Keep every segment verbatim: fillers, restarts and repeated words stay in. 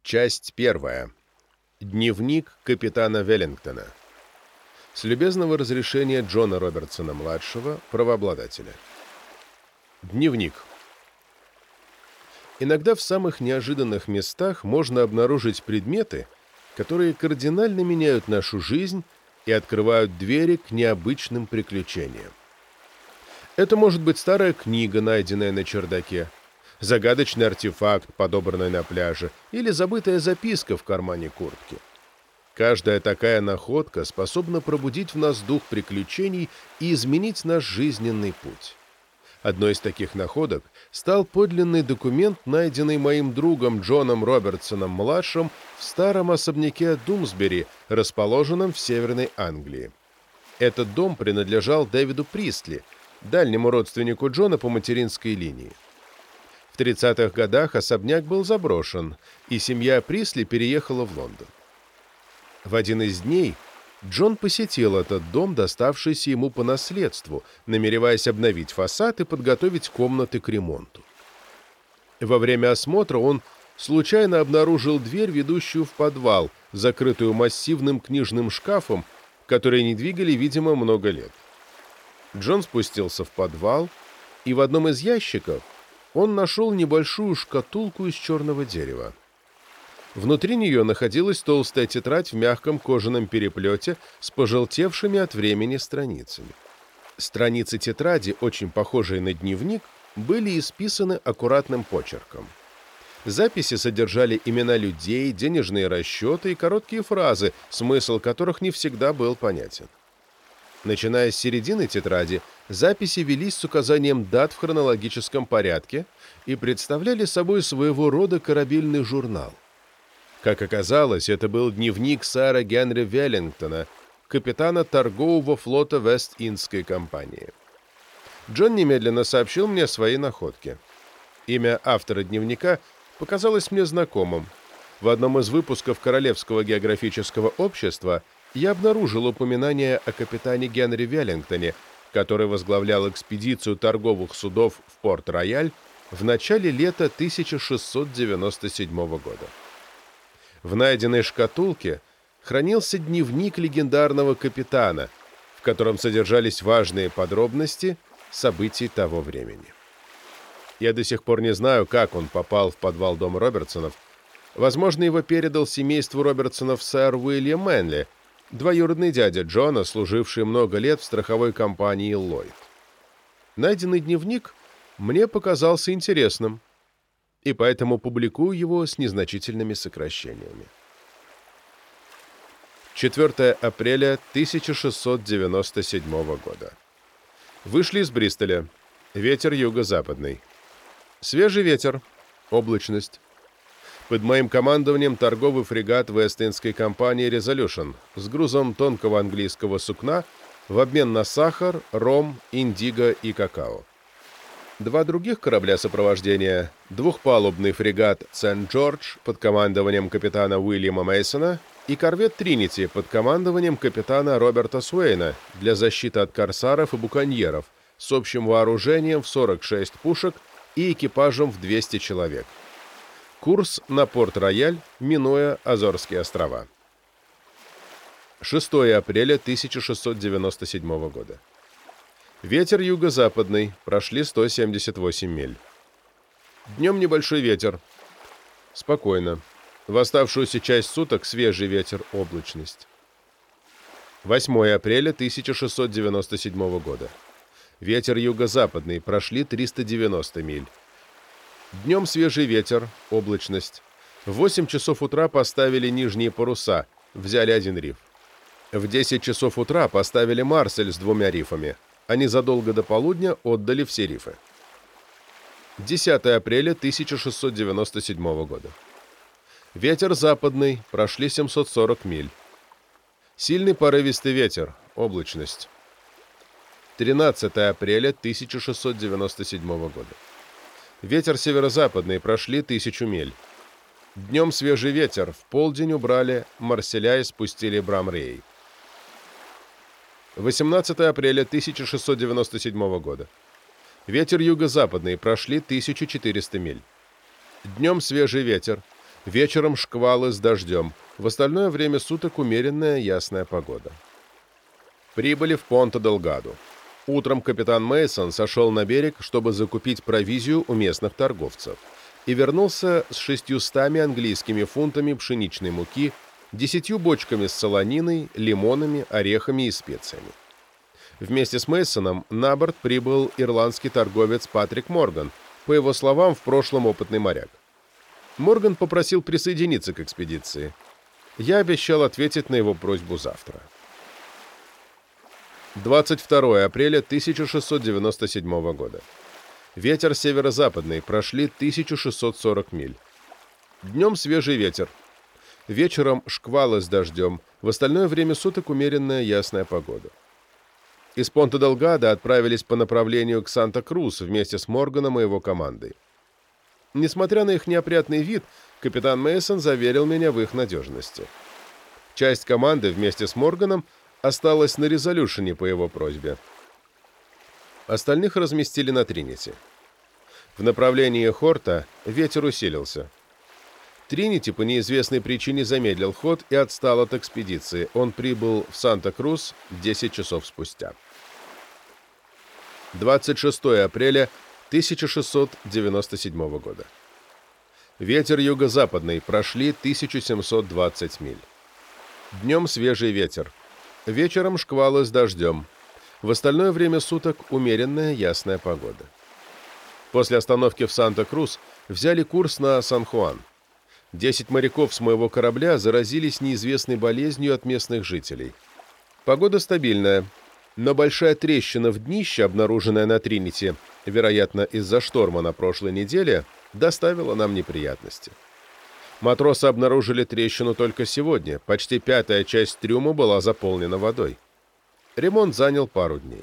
Часть первая. Дневник капитана Веллингтона. С любезного разрешения Джона Робертсона-младшего, правообладателя. Дневник. Иногда в самых неожиданных местах можно обнаружить предметы, которые кардинально меняют нашу жизнь и открывают двери к необычным приключениям. Это может быть старая книга, найденная на чердаке, загадочный артефакт, подобранный на пляже, или забытая записка в кармане куртки. Каждая такая находка способна пробудить в нас дух приключений и изменить наш жизненный путь. Одной из таких находок стал подлинный документ, найденный моим другом Джоном Робертсоном-младшим в старом особняке Думсбери, расположенном в Северной Англии. Этот дом принадлежал Дэвиду Присли, дальнему родственнику Джона по материнской линии. В тридцатых годах особняк был заброшен, и семья Присли переехала в Лондон. В один из дней Джон посетил этот дом, доставшийся ему по наследству, намереваясь обновить фасад и подготовить комнаты к ремонту. Во время осмотра он случайно обнаружил дверь, ведущую в подвал, закрытую массивным книжным шкафом, который не двигали, видимо, много лет. Джон спустился в подвал, и в одном из ящиков он нашел небольшую шкатулку из черного дерева. Внутри нее находилась толстая тетрадь в мягком кожаном переплете с пожелтевшими от времени страницами. Страницы тетради, очень похожие на дневник, были исписаны аккуратным почерком. Записи содержали имена людей, денежные расчеты и короткие фразы, смысл которых не всегда был понятен. Начиная с середины тетради, записи велись с указанием дат в хронологическом порядке и представляли собой своего рода корабельный журнал. Как оказалось, это был дневник сэра Генри Веллингтона, капитана торгового флота Вест-Индской компании. Джон немедленно сообщил мне о своей находке. Имя автора дневника показалось мне знакомым. В одном из выпусков Королевского географического общества я обнаружил упоминание о капитане Генри Веллингтоне, который возглавлял экспедицию торговых судов в Порт-Рояль в начале лета тысяча шестьсот девяносто седьмого года. В найденной шкатулке хранился дневник легендарного капитана, в котором содержались важные подробности событий того времени. Я до сих пор не знаю, как он попал в подвал дома Робертсонов. Возможно, его передал семейству Робертсонов сэр Уильям Мэнли, двоюродный дядя Джона, служивший много лет в страховой компании Lloyd. Найденный дневник мне показался интересным, и поэтому публикую его с незначительными сокращениями. четвёртое апреля тысяча шестьсот девяносто седьмого года. Вышли из Бристоля. Ветер юго-западный. Свежий ветер. Облачность. Под моим командованием торговый фрегат Вест-Индской компании «Резолюшн» с грузом тонкого английского сукна в обмен на сахар, ром, индиго и какао. Два других корабля сопровождения – двухпалубный фрегат «Сент-Джордж» под командованием капитана Уильяма Мейсона и корвет «Тринити» под командованием капитана Роберта Суэйна для защиты от корсаров и буконьеров с общим вооружением в сорок шесть пушек и экипажем в двести человек. Курс на Порт-Рояль, минуя Азорские острова. шестое апреля тысяча шестьсот девяносто седьмого года. Ветер юго-западный, прошли сто семьдесят восемь миль. Днем небольшой ветер. Спокойно. В оставшуюся часть суток свежий ветер, облачность. восьмое апреля тысяча шестьсот девяносто седьмого года. Ветер юго-западный, прошли триста девяносто миль. Днем свежий ветер, облачность. В восемь часов утра поставили нижние паруса, взяли один риф. В десять часов утра поставили Марсель с двумя рифами. Они задолго до полудня отдали все рифы. десятое апреля тысяча шестьсот девяносто седьмого года. Ветер западный, прошли семьсот сорок миль. Сильный порывистый ветер, облачность. тринадцатое апреля тысяча шестьсот девяносто седьмого года. Ветер северо-западный, прошли тысячу миль. Днем свежий ветер, в полдень убрали Марселя и спустили Брамрей. восемнадцатое апреля тысяча шестьсот девяносто седьмого года. Ветер юго-западный, прошли тысячу четыреста миль. Днем свежий ветер. Вечером шквалы с дождем. В остальное время суток умеренная ясная погода. Прибыли в Понта-Делгаду. Утром капитан Мейсон сошел на берег, чтобы закупить провизию у местных торговцев, и вернулся с шестьюстами английскими фунтами пшеничной муки, десятью бочками с солониной, лимонами, орехами и специями. Вместе с Мейсоном на борт прибыл ирландский торговец Патрик Морган, по его словам, в прошлом опытный моряк. Морган попросил присоединиться к экспедиции. Я обещал ответить на его просьбу завтра. двадцать второе апреля тысяча шестьсот девяносто седьмого года. Ветер северо-западный, прошли тысяча шестьсот сорок миль. Днем свежий ветер. Вечером шквалы с дождем, в остальное время суток умеренная ясная погода. Из Понта-Делгадо отправились по направлению к Санта-Крус вместе с Морганом и его командой. Несмотря на их неопрятный вид, капитан Мейсон заверил меня в их надежности. Часть команды вместе с Морганом осталась на Резолюшене по его просьбе. Остальных разместили на Тринити. В направлении Хорта ветер усилился. Тринити по неизвестной причине замедлил ход и отстал от экспедиции. Он прибыл в Санта-Крус десять часов спустя. двадцать шестое апреля тысяча шестьсот девяносто седьмого года. Ветер юго-западный, прошли тысяча семьсот двадцать миль. Днем свежий ветер. Вечером шквалы с дождем. В остальное время суток умеренная ясная погода. После остановки в Санта-Крус взяли курс на Сан-Хуан. Десять моряков с моего корабля заразились неизвестной болезнью от местных жителей. Погода стабильная, но большая трещина в днище, обнаруженная на Тринити, вероятно, из-за шторма на прошлой неделе, доставила нам неприятности. Матросы обнаружили трещину только сегодня, почти пятая часть трюма была заполнена водой. Ремонт занял пару дней.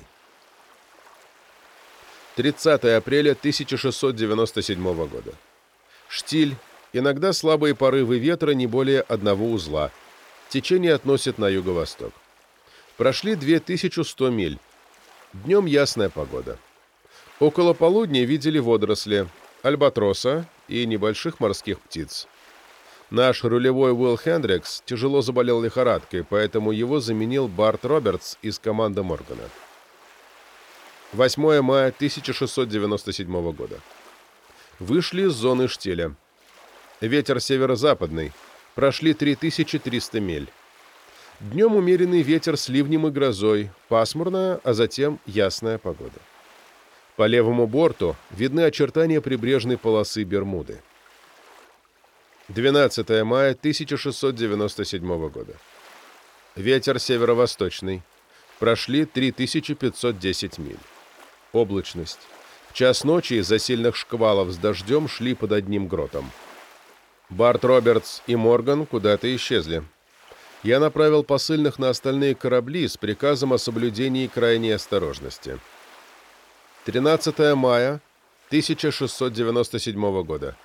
тридцатое апреля тысяча шестьсот девяносто седьмого года. Штиль, иногда слабые порывы ветра не более одного узла. Течение относит на юго-восток. Прошли две тысячи сто миль. Днем ясная погода. Около полудня видели водоросли, альбатроса и небольших морских птиц. Наш рулевой Уилл Хендрикс тяжело заболел лихорадкой, поэтому его заменил Барт Робертс из команды Моргана. восьмое мая тысяча шестьсот девяносто седьмого года. Вышли из зоны штиля. Ветер северо-западный. Прошли три тысячи триста миль. Днем умеренный ветер с ливнем и грозой, пасмурная, а затем ясная погода. По левому борту видны очертания прибрежной полосы Бермуды. двенадцатое мая тысяча шестьсот девяносто седьмого года. Ветер северо-восточный. Прошли три тысячи пятьсот десять миль. Облачность. В час ночи из-за сильных шквалов с дождем шли под одним гротом. Барт Робертс и Морган куда-то исчезли. Я направил посыльных на остальные корабли с приказом о соблюдении крайней осторожности. тринадцатое мая тысяча шестьсот девяносто седьмого года.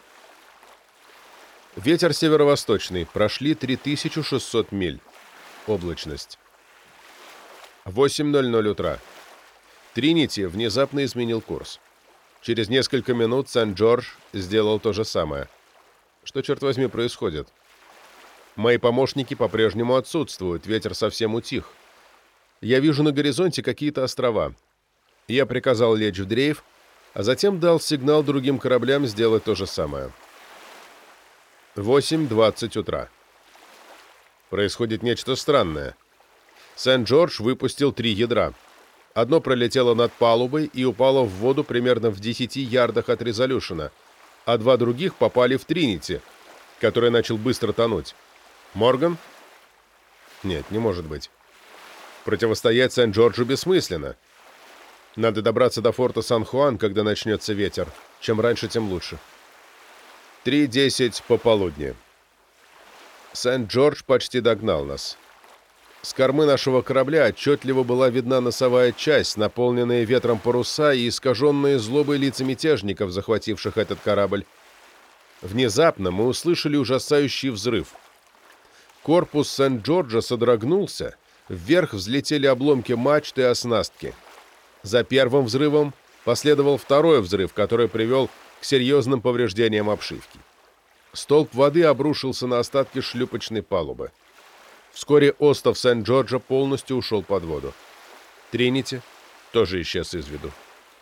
Ветер северо-восточный. Прошли три тысячи шестьсот миль. Облачность. восемь ноль ноль утра. Тринити внезапно изменил курс. Через несколько минут Сент-Джордж сделал то же самое. Что, черт возьми, происходит? Мои помощники по-прежнему отсутствуют, ветер совсем утих. Я вижу на горизонте какие-то острова. Я приказал лечь в дрейф, а затем дал сигнал другим кораблям сделать то же самое. восемь двадцать утра. Происходит нечто странное. Сент-Джордж выпустил три ядра. Одно пролетело над палубой и упало в воду примерно в десяти ярдах от Резолюшена, а два других попали в Тринити, который начал быстро тонуть. Морган? Нет, не может быть. Противостоять Сент-Джорджу бессмысленно. Надо добраться до форта Сан-Хуан, когда начнется ветер. Чем раньше, тем лучше. три десять пополудни. Сент-Джордж почти догнал нас. С кормы нашего корабля отчетливо была видна носовая часть, наполненная ветром паруса и искаженные злобой лица мятежников, захвативших этот корабль. Внезапно мы услышали ужасающий взрыв. Корпус Сент-Джорджа содрогнулся, вверх взлетели обломки мачты и оснастки. За первым взрывом последовал второй взрыв, который привел к серьезным повреждениям обшивки. Столб воды обрушился на остатки шлюпочной палубы. Вскоре остов Сент-Джорджа полностью ушел под воду. Тринити тоже исчез из виду.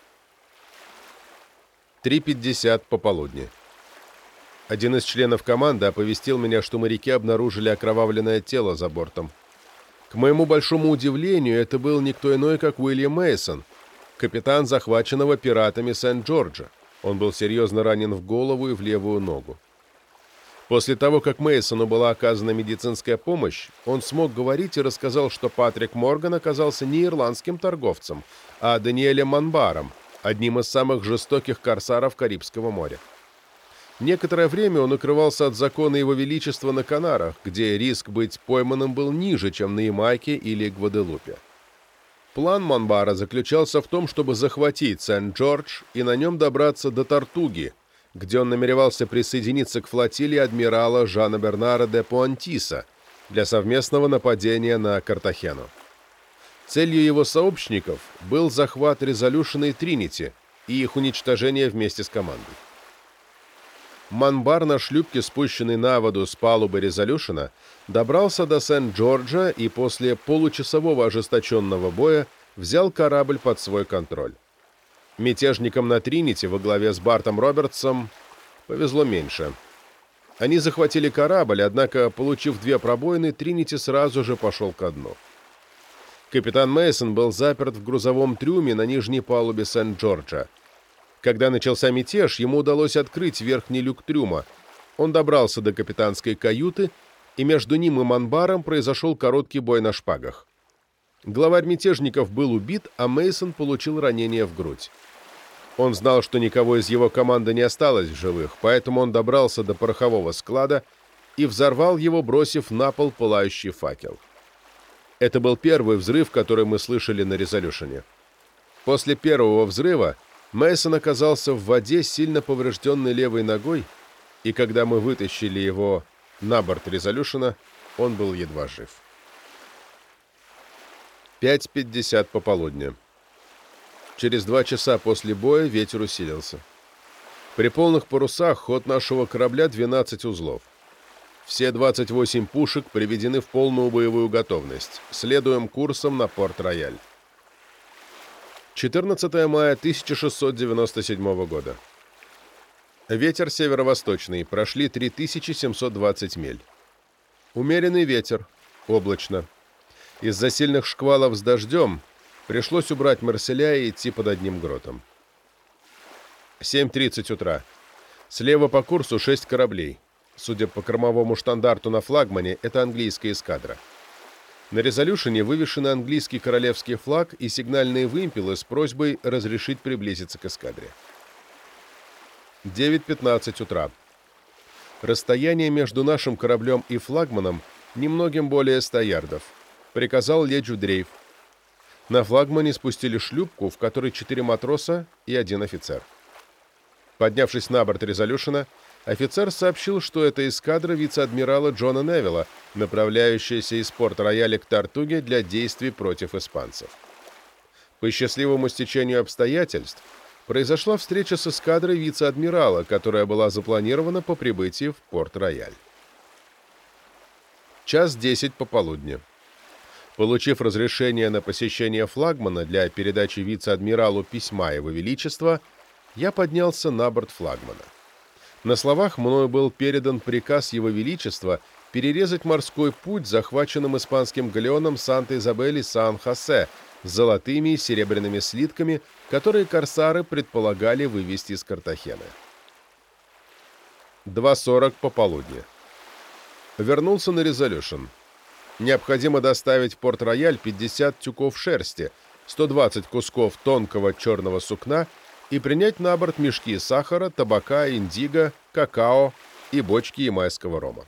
три пятьдесят пополудни. Один из членов команды оповестил меня, что моряки обнаружили окровавленное тело за бортом. К моему большому удивлению, это был никто иной, как Уильям Мейсон, капитан захваченного пиратами Сент-Джорджа. Он был серьезно ранен в голову и в левую ногу. После того, как Мейсону была оказана медицинская помощь, он смог говорить и рассказал, что Патрик Морган оказался не ирландским торговцем, а Даниэлем Монбаром, одним из самых жестоких корсаров Карибского моря. Некоторое время он укрывался от закона Его Величества на Канарах, где риск быть пойманным был ниже, чем на Ямайке или Гваделупе. План Монбара заключался в том, чтобы захватить Сент-Джордж и на нем добраться до Тортуги, где он намеревался присоединиться к флотилии адмирала Жана Бернара де Пуантиса для совместного нападения на Картахену. Целью его сообщников был захват Резолюшена и Тринити и их уничтожение вместе с командой. Монбар на шлюпке, спущенной на воду с палубы Резолюшена, добрался до Сент-Джорджа и после получасового ожесточенного боя взял корабль под свой контроль. Мятежникам на Тринити во главе с Бартом Робертсом повезло меньше. Они захватили корабль, однако, получив две пробоины, Тринити сразу же пошел ко дну. Капитан Мейсон был заперт в грузовом трюме на нижней палубе Сент-Джорджа. Когда начался мятеж, ему удалось открыть верхний люк трюма. Он добрался до капитанской каюты, и между ним и Монбаром произошел короткий бой на шпагах. Главарь мятежников был убит, а Мейсон получил ранение в грудь. Он знал, что никого из его команды не осталось в живых, поэтому он добрался до порохового склада и взорвал его, бросив на пол пылающий факел. Это был первый взрыв, который мы слышали на Резолюшене. После первого взрыва Мейсон оказался в воде с сильно поврежденной левой ногой, и когда мы вытащили его на борт Резолюшена, он был едва жив. пять пятьдесят пополудни. Через два часа после боя ветер усилился. При полных парусах ход нашего корабля двенадцать узлов. Все двадцать восемь пушек приведены в полную боевую готовность. Следуем курсом на Порт-Рояль. четырнадцатое мая тысяча шестьсот девяносто седьмого года. Ветер северо-восточный. Прошли три тысячи семьсот двадцать миль. Умеренный ветер. Облачно. Из-за сильных шквалов с дождем пришлось убрать Марселя и идти под одним гротом. семь тридцать утра. Слева по курсу шесть кораблей. Судя по кормовому штандарту на флагмане, это английская эскадра. На Резолюшене вывешены английский королевский флаг и сигнальные вымпелы с просьбой разрешить приблизиться к эскадре. девять пятнадцать утра. Расстояние между нашим кораблем и флагманом немногим более ста ярдов. Приказал лечь в дрейф. На флагмане спустили шлюпку, в которой четыре матроса и один офицер. Поднявшись на борт Резолюшена, офицер сообщил, что это эскадра вице-адмирала Джона Невилла, направляющаяся из Порт-Рояля к Тортуге для действий против испанцев. По счастливому стечению обстоятельств произошла встреча с эскадрой вице-адмирала, которая была запланирована по прибытии в Порт-Рояль. Час десять пополудни. Получив разрешение на посещение флагмана для передачи вице-адмиралу письма Его Величества, я поднялся на борт флагмана. На словах мною был передан приказ Его Величества перерезать морской путь захваченным испанским галеоном Санта-Изабель и Сан-Хосе с золотыми и серебряными слитками, которые корсары предполагали вывести из Картахены. два сорок пополудни. Вернулся на Резолюшен. Необходимо доставить в Порт-Рояль пятьдесят тюков шерсти, сто двадцать кусков тонкого черного сукна и принять на борт мешки сахара, табака, индиго, какао и бочки ямайского рома.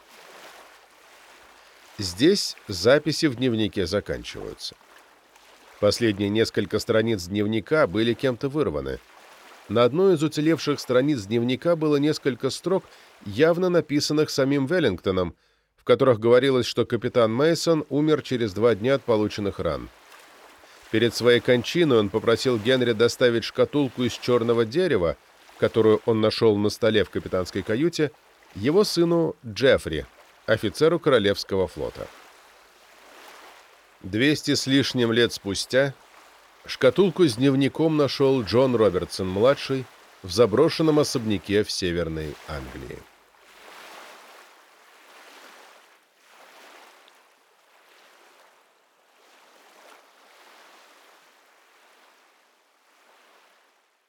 Здесь записи в дневнике заканчиваются. Последние несколько страниц дневника были кем-то вырваны. На одной из уцелевших страниц дневника было несколько строк, явно написанных самим Веллингтоном, в которых говорилось, что капитан Мейсон умер через два дня от полученных ран. Перед своей кончиной он попросил Генри доставить шкатулку из черного дерева, которую он нашел на столе в капитанской каюте, его сыну Джеффри, офицеру Королевского флота. Двести с лишним лет спустя шкатулку с дневником нашел Джон Робертсон-младший в заброшенном особняке в Северной Англии.